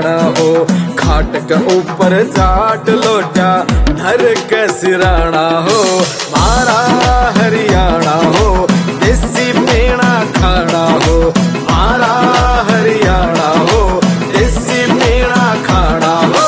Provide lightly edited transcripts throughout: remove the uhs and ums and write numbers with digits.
हरियाणा हो। खाट के ऊपर जाट लोटा धर के सिराना हो। मारा हरियाणा हो देसी पेड़ा खाना हो। मारा हरियाणा हो देसी पेड़ा खाना हो।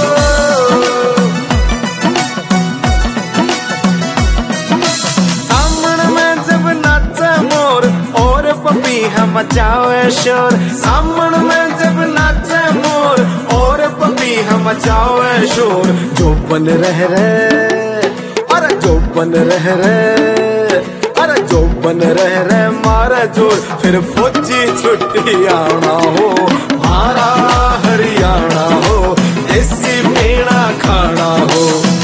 सामने में जब नाचे मोर और पपीहा मचावे शोर। सामने में जब नाचे मोर और पपीहा मचावे शोर। जो बन रह रे अरे जो बन रह रे अरे जो बन रह रे मारा जोर फिर फौजी छुट्टी आना हो। मारा हरियाणा हो देसी पेड़ा खाना हो।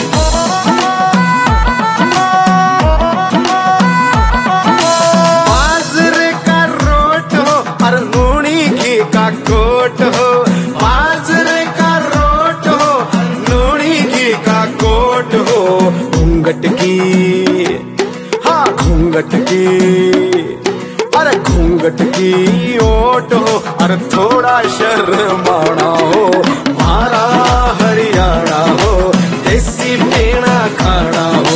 का कोट हो बाजरे का रोट हो नूनी घी का कोट हो। घूंघट की हाँ घूंघट की अरे घूंघट की ओट हो अरे थोड़ा शर्माना हो। मारा हरियाणा हो देसी पेड़ा खाना हो।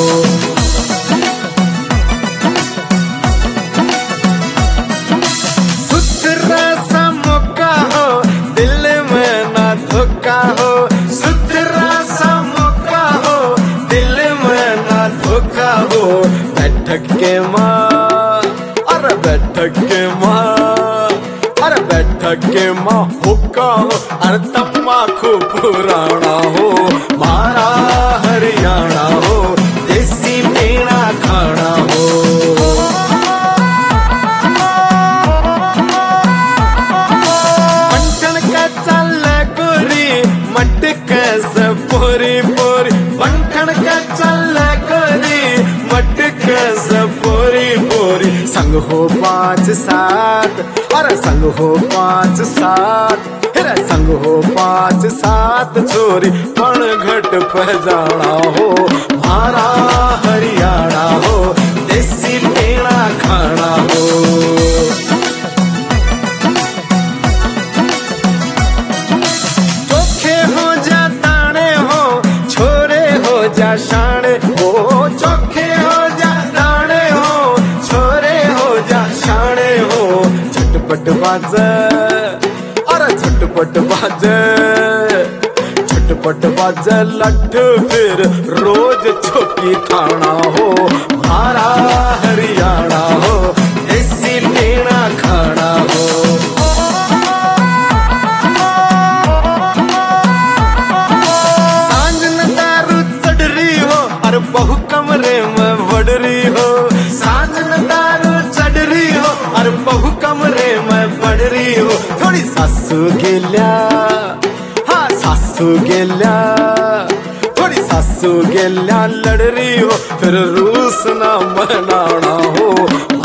धोखा हो सुथरा सा मौका हो दिल में ना धोखा हो। बैठक के माँ अरे बैठक के माँ अरे बैठक के माँ हुक्का हो अरे तम्बाकू पुराना हो। मारा हरियाणा हो देसी पेड़ा खाना हो। मटके से पोरी पोरी बंठन का चल गोरी मटके से पोरी पोरी। संग हो 5 7 अरे संग हो 5 7 अरे संग हो 5 7 छोरी पण घट पे जाना हो। मारा हरियाणा हो देसी पेड़ा खाना हो। शाने हो चोखे हो जा दाने हो छोरे हो जा शाने हो। झटपट बाजे अरे झटपट बाजे झटपट बाजे लड्डू फिर रोज चौकी खाना हो। मारा हरियाणा हो देसी पेड़ा खाना हो। बहु कमरे में बढ़ रही हो सांझ न दारू चढ़ रही हो और बहु कमरे में बढ़ रही हो। थोड़ी सासू गेल्या हाँ सासू गेल्या थोड़ी सासू गेल्या लड़ रही हो फिर रूस ना मनाना हो।